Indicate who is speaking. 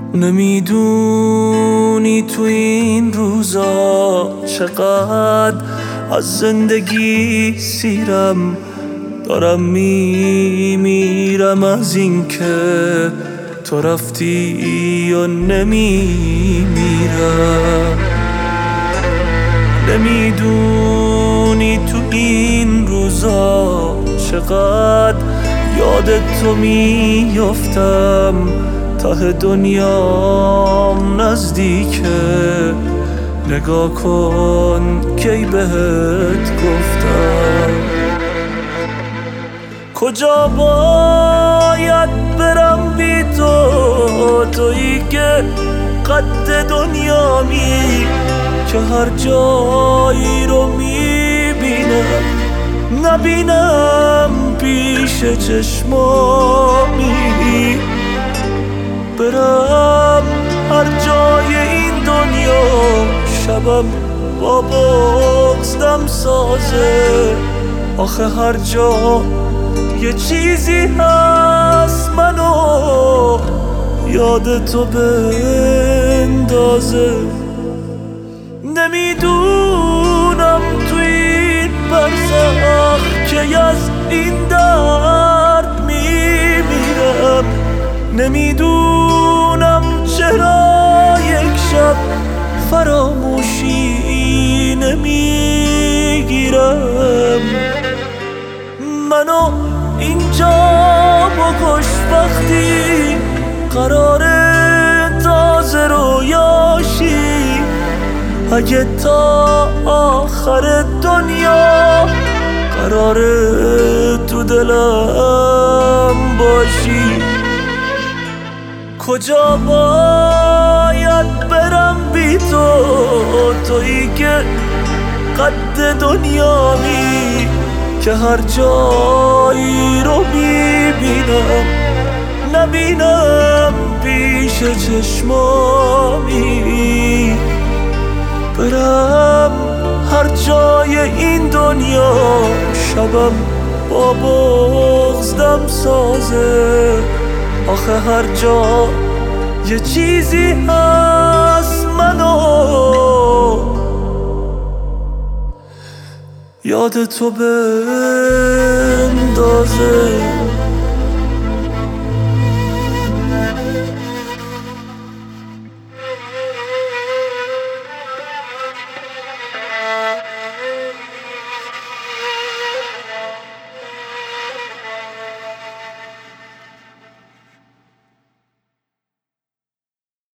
Speaker 1: نمیدونی تو این روزا چقدر از زندگی سیرم، دارم میمیرم از این که تو رفتی یا نمیمیرم. نمیدونی تو این روزا چقدر یادت تو میافتم، ته دنیام نزدیکه، نگاه کن کی بهت گفتم. کجا باید برم بی تو، تویی که قد دنیامی، که هر جایی رو میبینم نبینم پیش چشمامی. برم هر جای این دنیا شبم با بغض دم سازه، آخه هر جا یه چیزی هست منو یاد تو بندازه. نمیدونم تو این برزخ که از این درد میمیرم، نمیدونم چرا یک شب فراموشی نمیگیرم. منو اینجا بکش وقتی قراره تازه رویاشی، اگه تا آخر دنیا قراره تو دلم باشی. کجا باید برم بی تو، تویی که قد دنیامی، که هر جایی رو میبینم نبینم پیش چشمامی. برم هر جای این دنیا شبم با بغض دم سازه، آخه هر جا یه چیزی هست منو یاد تو بندازه.